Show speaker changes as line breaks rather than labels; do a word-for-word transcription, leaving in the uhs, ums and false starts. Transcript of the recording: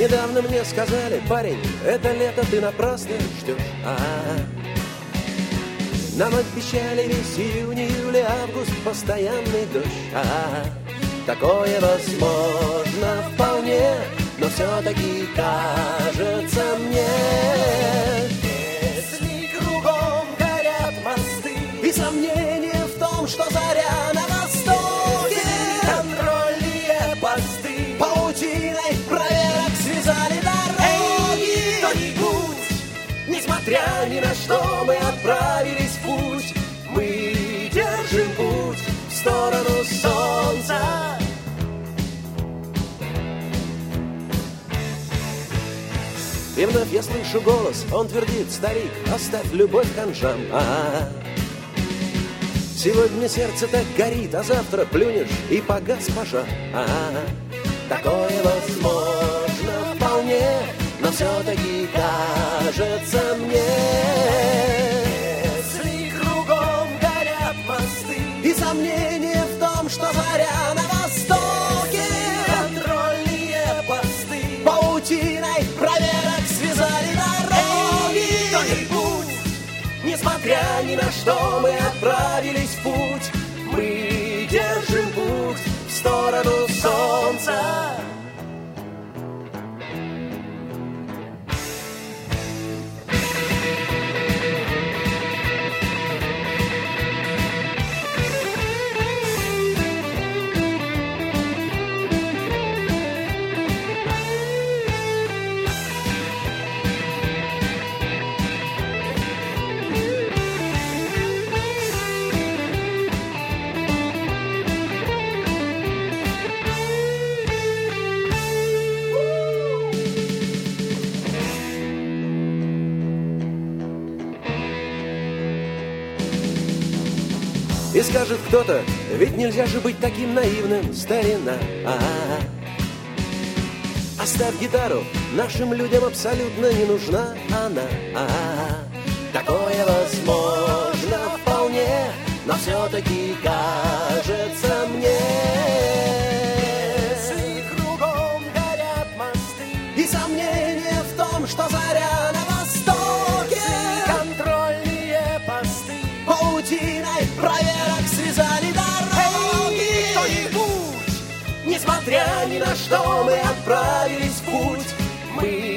Недавно мне сказали: парень, это лето ты напрасно ждешь. А-а-а. Нам обещали весь июнь, июль, август, постоянный дождь. А-а-а. Такое возможно вполне, но все-таки кажется мне, если кругом горят мосты и сомнения в том, что заря на востоке, контрольные посты паутиной проверок связали дороги. Кто-нибудь, несмотря ни на что, мы отправились в путь. Мы держим путь в сторону солнца. И вновь я слышу голос, он твердит: старик, оставь любовь ханжам. А-а-а. Сегодня сердце так горит, а завтра плюнешь и погас пожар. А-а-а. Такое возможно вполне, но все-таки кажется мне, если кругом горят мосты и сомнения в том, что заря на востоке, контрольные посты паутиной проверок связали дороги. Кто-нибудь, несмотря ни на что, мы отправились в путь. Мы держим путь в сторону солнца. И скажет кто-то: ведь нельзя же быть таким наивным, старина. А-а-а. Оставь гитару, нашим людям абсолютно не нужна она. А-а-а. Такое возможно вполне, но все-таки кажется мне, если кругом горят мосты и сомнения в том, что заря на востоке, контрольные посты паутиной проверок связали дороги. Кто-нибудь, несмотря ни на что, мы отправились в путь. Мы